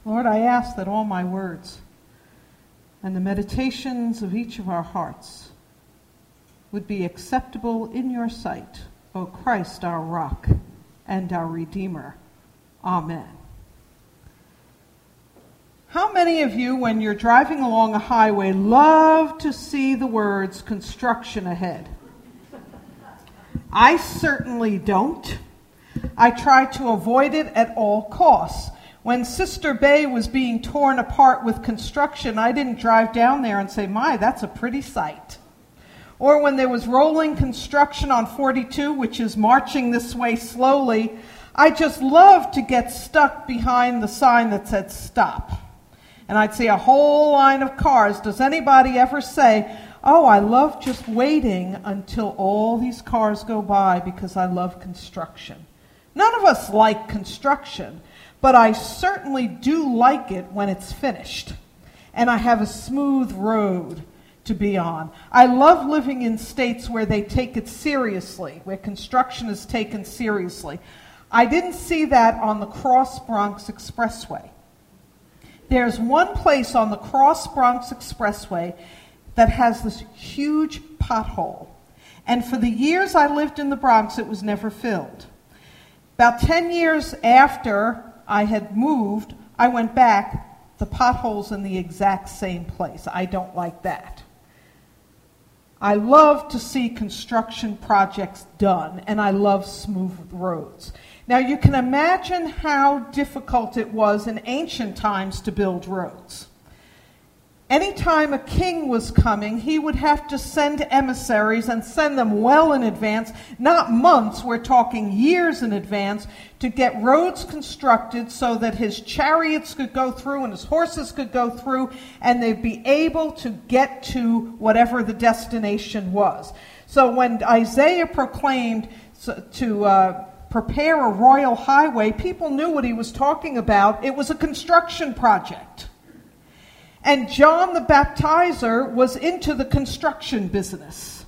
Lord, I ask that all my words and the meditations of each of our hearts would be acceptable in your sight, O Christ, our rock and our Redeemer. Amen. How many of you, when you're driving along a highway, love to see the words construction ahead? I certainly don't. I try to avoid it at all costs. When Sister Bay was being torn apart with construction, I didn't drive down there and say, my, that's a pretty sight. Or when there was rolling construction on 42, which is marching this way slowly, I just loved to get stuck behind the sign that said stop. And I'd see a whole line of cars. Does anybody ever say, oh, I love just waiting until all these cars go by because I love construction? None of us like construction, but I certainly do like it when it's finished and I have a smooth road to be on. I love living in states where they take it seriously, where construction is taken seriously. I didn't see that on the Cross Bronx Expressway. There's one place on the Cross Bronx Expressway that has this huge pothole. And for the years I lived in the Bronx, it was never filled. About 10 years after I had moved, I went back, the pothole's in the exact same place. I don't like that. I love to see construction projects done, and I love smooth roads. Now, you can imagine how difficult it was in ancient times to build roads. Anytime a king was coming, he would have to send emissaries and send them well in advance, not months, we're talking years in advance, to get roads constructed so that his chariots could go through and his horses could go through and they'd be able to get to whatever the destination was. So when Isaiah proclaimed to prepare a royal highway, people knew what he was talking about. It was a construction project. And John the Baptizer was into the construction business.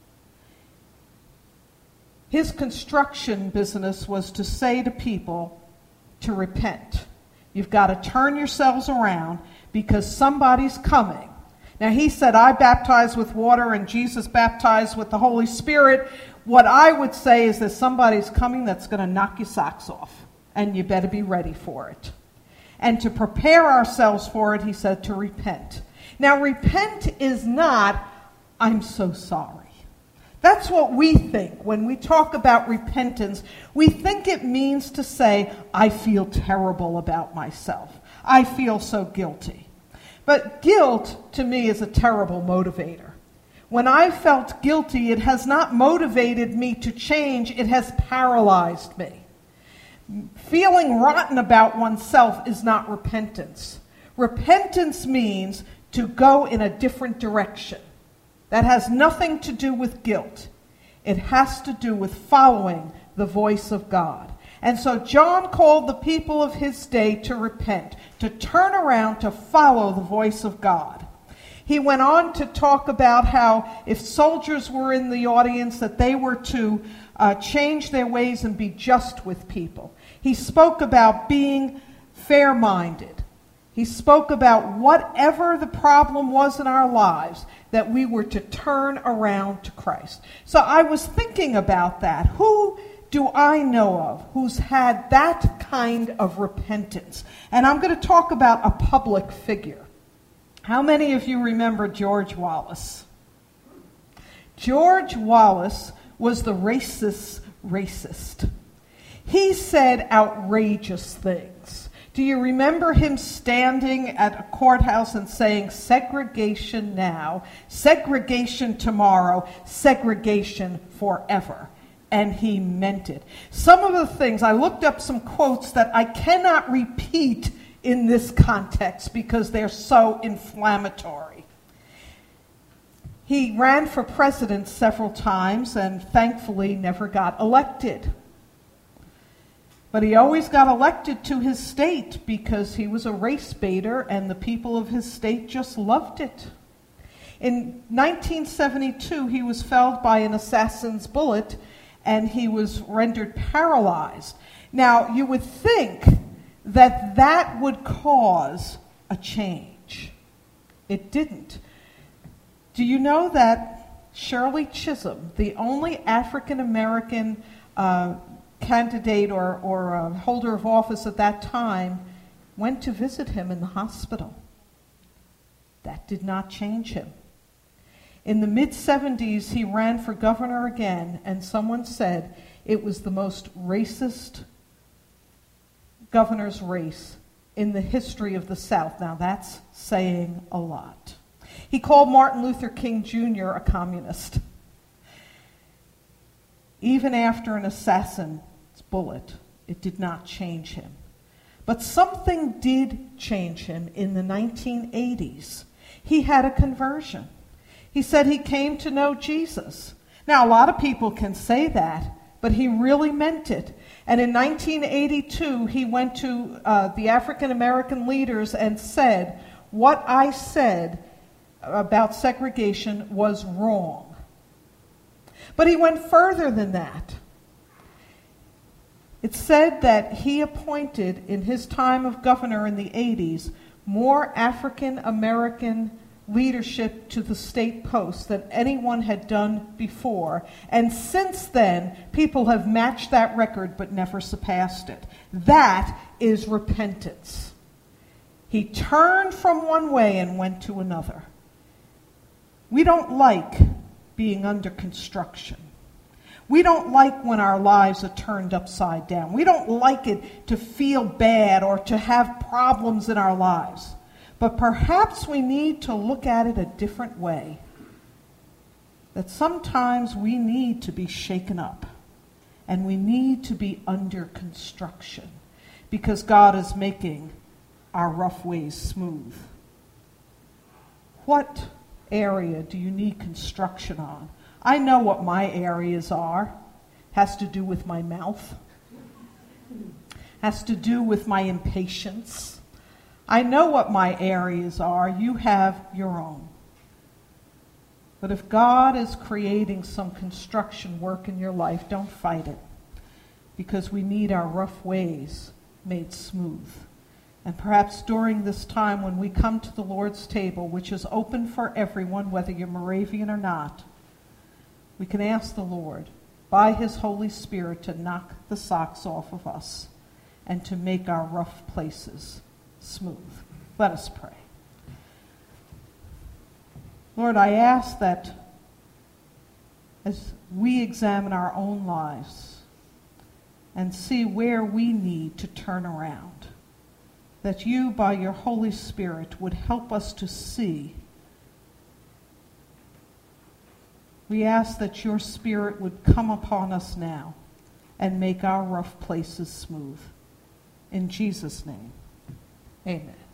His construction business was to say to people to repent. You've got to turn yourselves around because somebody's coming. Now, he said, I baptize with water and Jesus baptized with the Holy Spirit. What I would say is that somebody's coming that's going to knock your socks off, and you better be ready for it. And to prepare ourselves for it, he said, to repent. Now, repent is not, I'm so sorry. That's what we think when we talk about repentance. We think it means to say, I feel terrible about myself. I feel so guilty. But guilt, to me, is a terrible motivator. When I felt guilty, it has not motivated me to change. It has paralyzed me. Feeling rotten about oneself is not repentance. Repentance means to go in a different direction. That has nothing to do with guilt. It has to do with following the voice of God. And so John called the people of his day to repent, to turn around, to follow the voice of God. He went on to talk about how if soldiers were in the audience, that they were to change their ways and be just with people. He spoke about being fair-minded. He spoke about whatever the problem was in our lives, that we were to turn around to Christ. So I was thinking about that. Who do I know of who's had that kind of repentance? And I'm going to talk about a public figure. How many of you remember George Wallace? George Wallace was the racist. He said outrageous things. Do you remember him standing at a courthouse and saying, segregation now, segregation tomorrow, segregation forever? And he meant it. Some of the things, I looked up some quotes that I cannot repeat in this context because they're so inflammatory. He ran for president several times and thankfully never got elected. But he always got elected to his state because he was a race baiter and the people of his state just loved it. In 1972, he was felled by an assassin's bullet and he was rendered paralyzed. Now, you would think that that would cause a change. It didn't. Do you know that Shirley Chisholm, the only African American candidate or holder of office at that time, went to visit him in the hospital? That did not change him. In the mid-70s, he ran for governor again, and someone said it was the most racist governor's race in the history of the South. Now, that's saying a lot. He called Martin Luther King Jr. a communist. Even after an assassin's bullet, it did not change him. But something did change him in the 1980s. He had a conversion. He said he came to know Jesus. Now, a lot of people can say that, but he really meant it. And in 1982, he went to the African American leaders and said, what I said about segregation was wrong. But he went further than that. It said that he appointed, in his time of governor in the 80s, more African American leadership to the state posts than anyone had done before. And since then, people have matched that record but never surpassed it. That is repentance. He turned from one way and went to another. We don't like being under construction. We don't like when our lives are turned upside down. We don't like it to feel bad or to have problems in our lives. But perhaps we need to look at it a different way. That sometimes we need to be shaken up. And we need to be under construction. Because God is making our rough ways smooth. What area do you need construction on? I know what my areas are. Has to do with my mouth. Has to do with my impatience. I know what my areas are. You have your own. But if God is creating some construction work in your life, don't fight it. Because we need our rough ways made smooth. And perhaps during this time when we come to the Lord's table, which is open for everyone, whether you're Moravian or not, we can ask the Lord, by His Holy Spirit, to knock the socks off of us and to make our rough places smooth. Let us pray. Lord, I ask that as we examine our own lives and see where we need to turn around, that you, by your Holy Spirit, would help us to see. We ask that your Spirit would come upon us now and make our rough places smooth. In Jesus' name, amen.